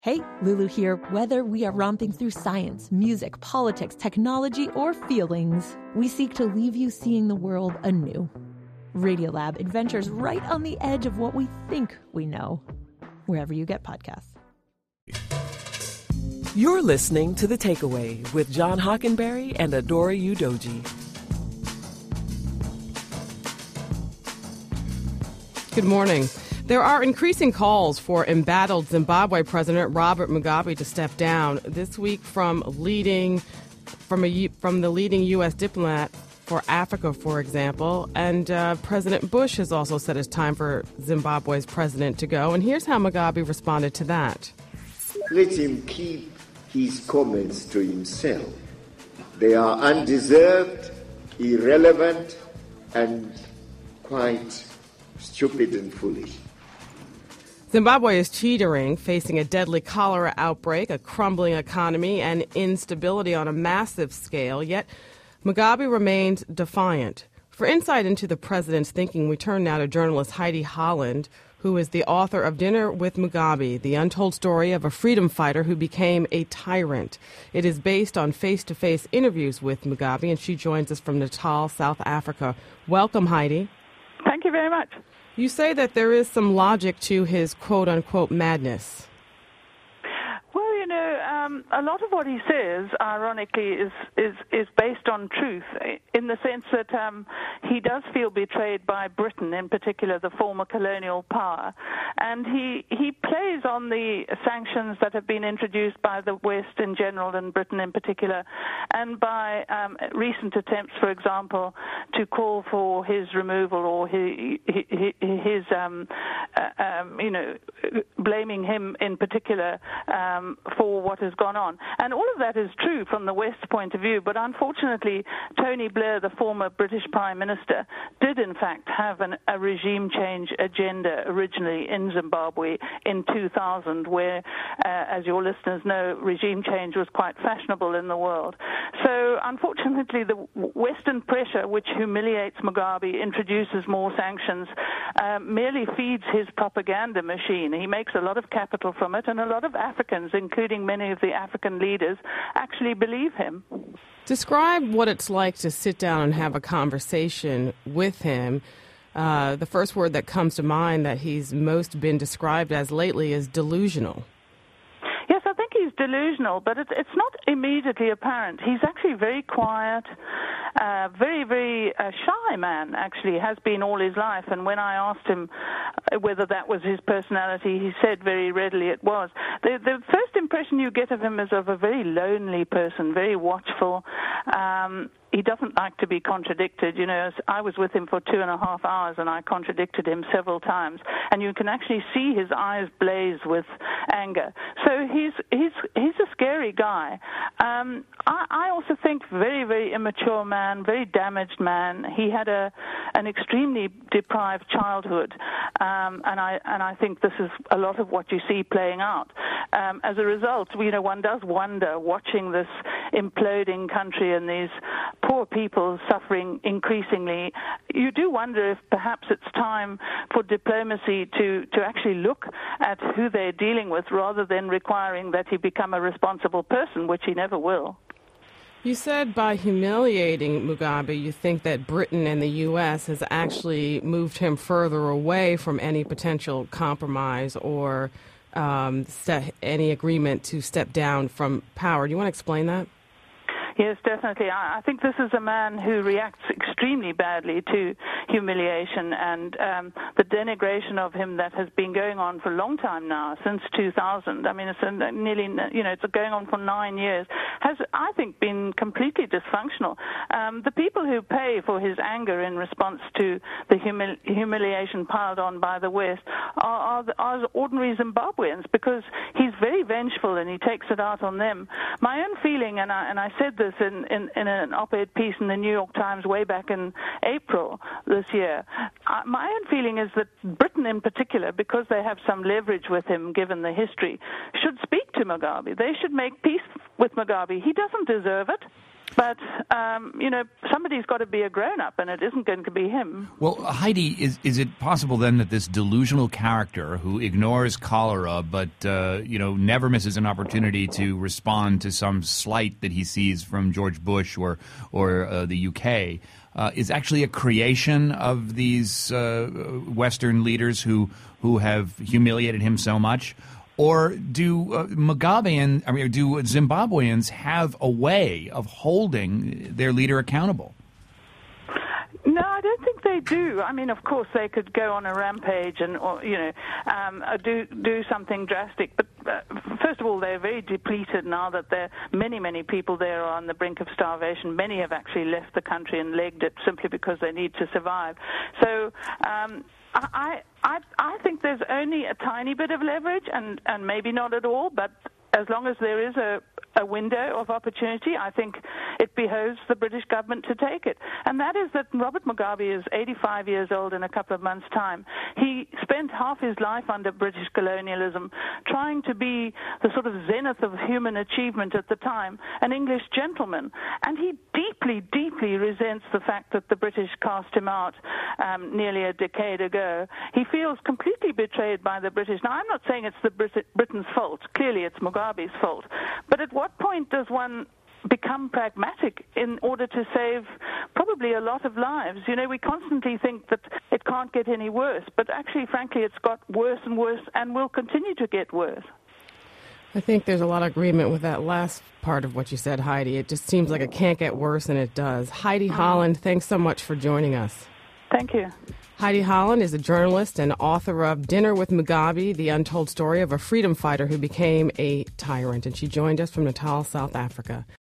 Hey, Lulu here. Whether we are romping through science, music, politics, technology, or feelings, we seek to leave you seeing the world anew. Radiolab adventures right on the edge of what we think we know, wherever you get podcasts. You're listening to The Takeaway with John Hockenberry and Adora Udoji. Good morning. There are increasing calls for embattled Zimbabwe President Robert Mugabe to step down this week from the leading U.S. diplomat for Africa, for example. And President Bush has also said it's time for Zimbabwe's president to go. And here's how Mugabe responded to that. Let him keep his comments to himself. They are undeserved, irrelevant, and quite stupid and foolish. Zimbabwe is teetering, facing a deadly cholera outbreak, a crumbling economy, and instability on a massive scale. Yet Mugabe remains defiant. For insight into the president's thinking, we turn now to journalist Heidi Holland, who is the author of Dinner with Mugabe, the untold story of a freedom fighter who became a tyrant. It is based on face-to-face interviews with Mugabe, and she joins us from Natal, South Africa. Welcome, Heidi. Thank you very much. You say that there is some logic to his quote-unquote madness. Well, a lot of what he says, ironically, is based on truth, in the sense that he does feel betrayed by Britain, in particular the former colonial power, and he plays on the sanctions that have been introduced by the West in general and Britain in particular, and by recent attempts, for example, to call for his removal or his blaming him in particular for what has gone on. And all of that is true from the West's point of view, but unfortunately Tony Blair, the former British Prime Minister, did in fact have a regime change agenda originally in Zimbabwe in 2000, where, as your listeners know, regime change was quite fashionable in the world. So unfortunately the Western pressure, which humiliates Mugabe, introduces more sanctions, merely feeds his propaganda machine. He makes a lot of capital from it, and a lot of Africans, including many of the African leaders, actually believe him. Describe what it's like to sit down and have a conversation with him. The first word that comes to mind that he's most been described as lately is delusional. Yes, I think he's delusional, but it's not immediately apparent. He's actually very quiet, very, very shy man, actually, has been all his life. And when I asked him whether that was his personality, he said very readily it was. The first impression you get of him is of a very lonely person, very watchful. He doesn't like to be contradicted. I was with him for 2.5 hours, and I contradicted him several times. And you can actually see his eyes blaze with anger. So he's a scary guy. I also think very, very immature man, very damaged man. He had an extremely deprived childhood, and I think this is a lot of what you see playing out. As a result, one does wonder, watching this imploding country and these poor people suffering increasingly, you do wonder if perhaps it's time for diplomacy to actually look at who they're dealing with, rather than requiring that he become a responsible person, which he never will. You said by humiliating Mugabe, you think that Britain and the U.S. has actually moved him further away from any potential compromise or any agreement to step down from power. Do you want to explain that? Yes, definitely. I think this is a man who reacts extremely badly to humiliation, and the denigration of him that has been going on for a long time now, since 2000. I mean, it's it's going on for 9 years, has, I think, been completely dysfunctional. The people who pay for his anger in response to the humiliation piled on by the West are ordinary Zimbabweans, because he's very vengeful and he takes it out on them. My own feeling, and I said this in an op-ed piece in the New York Times way back in April this year, my own feeling is that Britain in particular, because they have some leverage with him given the history, should speak to to Mugabe. They should make peace with Mugabe. He doesn't deserve it. But, somebody's got to be a grown-up, and it isn't going to be him. Well, Heidi, is it possible then that this delusional character who ignores cholera but, never misses an opportunity to respond to some slight that he sees from George Bush or the UK is actually a creation of these Western leaders who have humiliated him so much? Or do do Zimbabweans have a way of holding their leader accountable? No, I don't think they do. I mean, of course, they could go on a rampage and, do something drastic. But first of all, they're very depleted now that there are many people there are on the brink of starvation. Many have actually left the country and legged it simply because they need to survive. So I think there's only a tiny bit of leverage, and maybe not at all, but as long as there is a window of opportunity, I think it behoves the British government to take it. And that is that Robert Mugabe is 85 years old in a couple of months' time. He spent half his life under British colonialism trying to be the sort of zenith of human achievement at the time, an English gentleman. And he deeply resents the fact that the British cast him out nearly a decade ago. He feels completely betrayed by the British. Now, I'm not saying it's Britain's fault. Clearly, it's Mugabe's fault. But at what point does one become pragmatic in order to save probably a lot of lives? We constantly think that it can't get any worse, but actually, frankly, it's got worse and worse and will continue to get worse. I think there's a lot of agreement with that last part of what you said, Heidi. It just seems like it can't get worse, and it does. Heidi Holland, thanks so much for joining us. Thank you. Heidi Holland is a journalist and author of Dinner with Mugabe, the untold story of a freedom fighter who became a tyrant, and she joined us from Natal, South Africa.